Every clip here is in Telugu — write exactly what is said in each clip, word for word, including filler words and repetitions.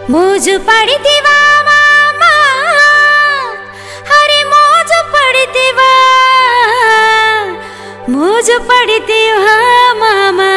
మోజు పడితివా మామా హరి మోజు పడితివా మోజు పడితివా మామా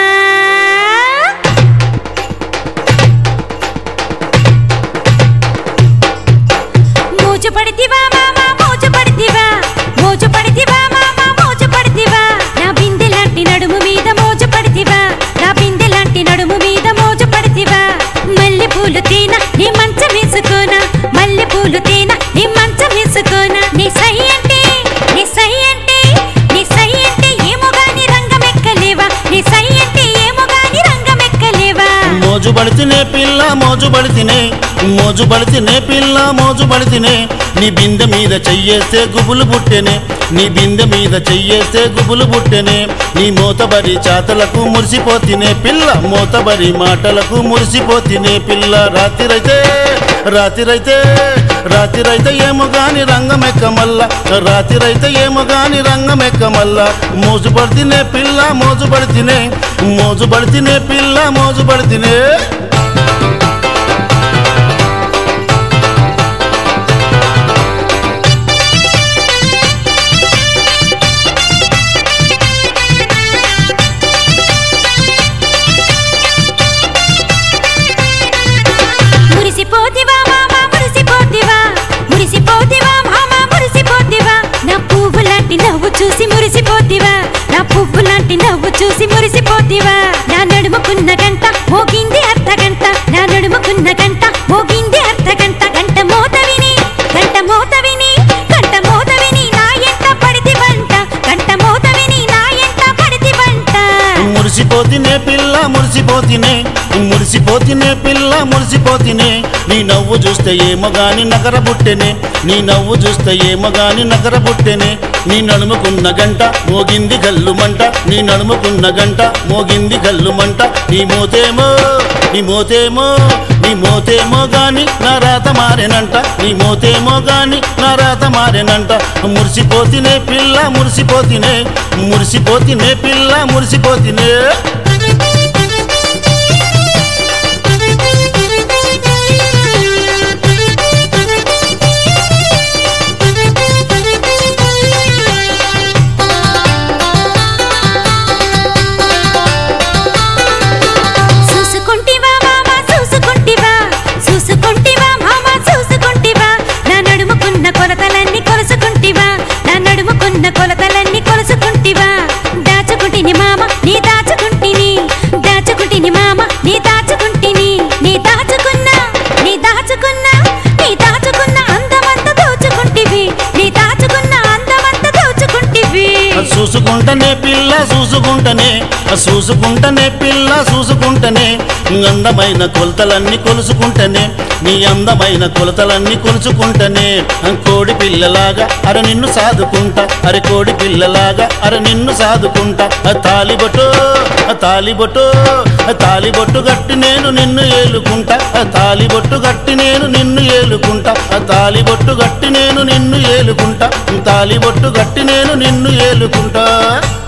మోజు పడితివా మామా మోజు పడితివా మోజు పడితివా మామా మోజు పడితివా నా బిందె లాంటి నడుము మీద మోజు పడితివా నా బిందె లాంటి నడుము మీద మోజు పడితివా మల్లె పూలు తేన నీ మంచం వేసుకోనా మల్లె పూలు తేన నీ మంచం వేసుకోనా నీ సై అంటే నీ సై అంటే నీ సై అంటే ఏమో గాని రంగమెక్కలేవా నీ సై అంటే ఏమో గాని రంగమెక్కలేవా మోజు పడితేనే పిల్ల మోజు పడితేనే మోజు పడితేనే పిల్ల మోజు పడితేనే నీ బిందె మీద చెయ్యేస్తే గుబులు పుట్టెనే నీ బిందె మీద చెయ్యేస్తే గుబులు పుట్టెనే నీ మోతబరి చాతలకు మురిసిపోతినే పిల్ల మోతబరి మాటలకు మురిసిపోతినే పిల్ల రాత్రిరైతే రాత్రిరైతే రాత్రిరైతే ఏమో గాని రంగమెక్కమల్ల రాత్రిరైతే ఏమో గాని రంగమెక్కమల్ల మోజు పడితేనే పిల్ల మోజు పడితేనే మోజు పడితేనే పిల్ల మోజు పడితేనే మురిసిపోతివా మామా మురిసిపోతివా మురిసిపోతివా మామా మురిసిపోతివా నా పువ్వు లాంటి నవ్వు చూసి మురిసిపోతివా నా పువ్వు లాంటి నవ్వు చూసి మురిసిపోతివా నా నడుముకున్న గంట మోగింది అర్ధ గంట నా నడుముకున్న గంట మోగింది అర్ధ గంట గంట మోత విని గంట మోత విని గంట మోత విని నా ఎంట పడితి వంట గంట మోత విని నా ఎంట పడితి వంట మురిసిపోతినే పిల్ల మురిసిపోతినే మురిసిపోతినే పిల్ల మురిసిపోతినే నీ నవ్వు చూస్తే ఏమో గాని నగర బుట్టెనే నీ నవ్వు చూస్తే ఏమో గాని నగర బుట్టెనే నీ నడుముకున్న గంట మోగింది గల్లుమంట నీ నడుముకున్న గంట మోగింది గల్లుమంట నీ మోతేమో నీ మోతేమో నీ మోతేమో గాని నా రాత మారేనంట నీ మోతేమో గాని నా రాత మారేనంట మురిసిపోతినే పిల్ల మురిసిపోతినే మురిసిపోతినే పిల్ల మురిసిపోతినే కొలతలన్నీ కొలుసుకుంటివా దాచుకుంటిని మామ నీ దాచుకుంటిని దాచుకుంటిని మామ నీ దాచుకుంటిని నీ దాచుకున్నా నీ దాచుకున్నా నీ దాచుకున్న అందమంతా దోచుకుంటివి నీ దాచుకున్న అందమంతా దోచుకుంటివి చూసుకుంటనే పిల్ల చూసుకుంటనే చూసుకుంటనే పిల్ల చూసుకుంటనే అందమైన కొలతలన్నీ కొలుసుకుంటనే నీ అందమైన కొలతలన్నీ కొలుచుకుంటనే కోడి పిల్లలాగా అర నిన్ను సాదుకుంటా అరే కోడి పిల్లలాగా అర నిన్ను సాదుకుంటా తాలిబొట్టు తాలిబొట్టు తాలిబొట్టు గట్టి నేను నిన్ను ఏలుకుంటా తాలిబొట్టు గట్టి నేను నిన్ను ఏలుకుంటా తాలిబొట్టు గట్టి నేను నిన్ను ఏలుకుంటా తాలిబొట్టు గట్టి నేను నిన్ను ఏలుకుంటా